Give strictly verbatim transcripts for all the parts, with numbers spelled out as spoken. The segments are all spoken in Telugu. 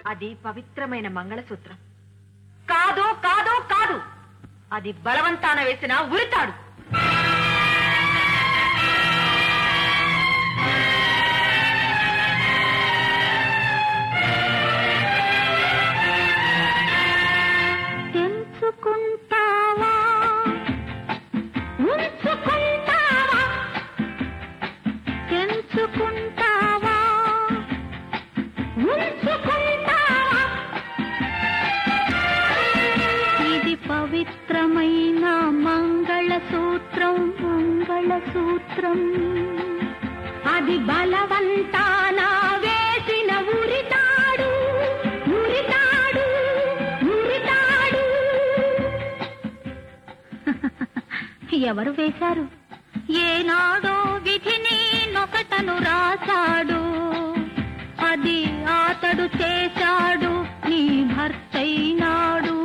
అది పవిత్రమైన మంగళసూత్రం కాదు కాదు కాదు అది బలవంతాన వేసిన ఉరితాడు. తెంచుకుంటావా ఉంచుకుంటావా తెంచుకుంటావా ఉంచుకుంటావా ఇది పవిత్రమైన మంగళసూత్రం మంగళసూత్రం అది బలవంతాన వేసిన ఉరితాడు ఉరితాడు ఉరితాడు. ఎవరు వేశారు? ఏనాడో విధిని నొకటను రాశాడు అది అతడు చేశాడు నీ భర్తైనాడు.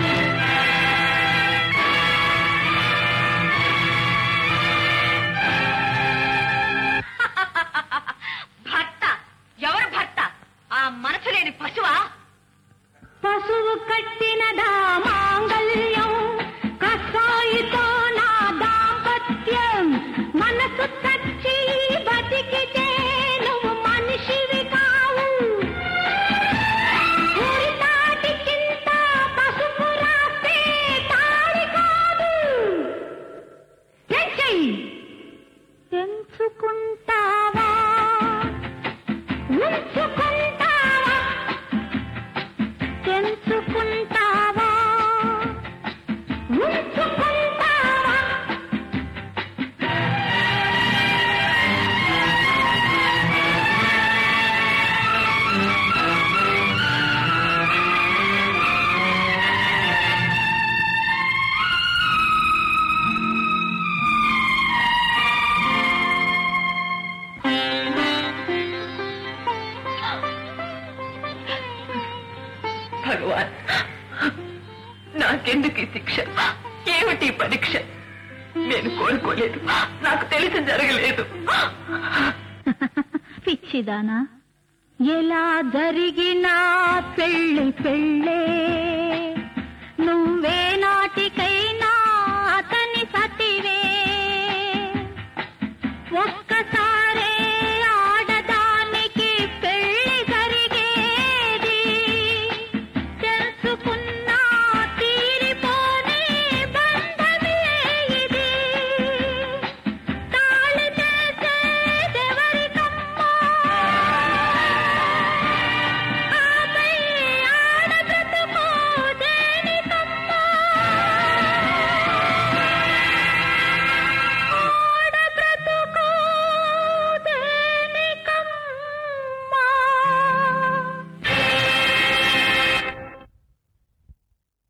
భర్త? ఎవరు భర్త? ఆ మనసు లేని పశువా? పశువు కట్టినదా మాంగళ్యం కసాయితో నా దాంపత్యం మనసు చచ్చి బతికితే నువ్వు మనిషివి కావు. ఉరితాటి కింద పసుపు రాస్తే తాళి కాదు. తెంచేయి. తెంచుకుంటావా ఉంచుకుంటావా తెంచుకుంటావా ఉంచుకుంటావా. భగవాన్, నాకెందుకు ఈ శిక్ష? ఏమిటి పరీక్ష? నేను కోరుకోలేదు, నాకు తెలిసి జరగలేదు. పిచ్చిదానా, ఎలా జరిగినా పెళ్లి పెళ్ళే నువ్వే నాటికైనా